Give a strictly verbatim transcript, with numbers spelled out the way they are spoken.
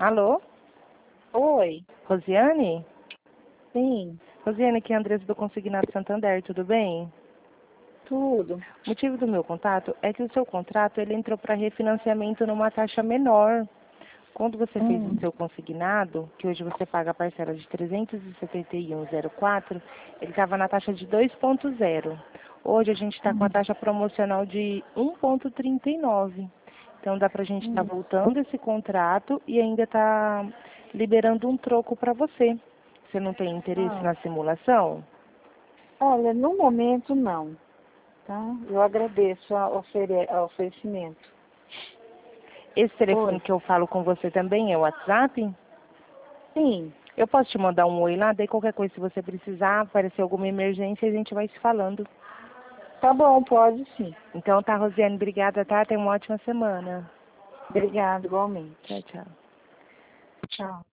Alô? Oi, Rosiane? sim, Rosiane, aqui é a Andressa do Consignado Santander, tudo bem? tudo. O motivo do meu contato é que o seu contrato ele entrou para refinanciamento numa taxa menor. Quando você fez o Hum, seu consignado, que hoje você paga a parcela de trezentos e setenta e um vírgula zero quatro, ele estava na taxa de dois ponto zero. Hoje a gente está com a hum, taxa promocional de um ponto trinta e nove. Então dá para a gente estar hum. voltando esse contrato e ainda tá liberando um troco para você. Você não tem interesse Ah, na simulação? olha, no momento não, tá? Eu agradeço a ofere a oferecimento. Esse telefone Oi, que eu falo com você também é o WhatsApp? sim, Eu posso te mandar um oi lá, daí qualquer coisa, se você precisar, aparecer alguma emergência, a gente vai se falando. tá bom, pode sim. Então tá, Rosiane, obrigada, tá? Tenha uma ótima semana. Obrigada, igualmente. Tchau, tchau. Tchau.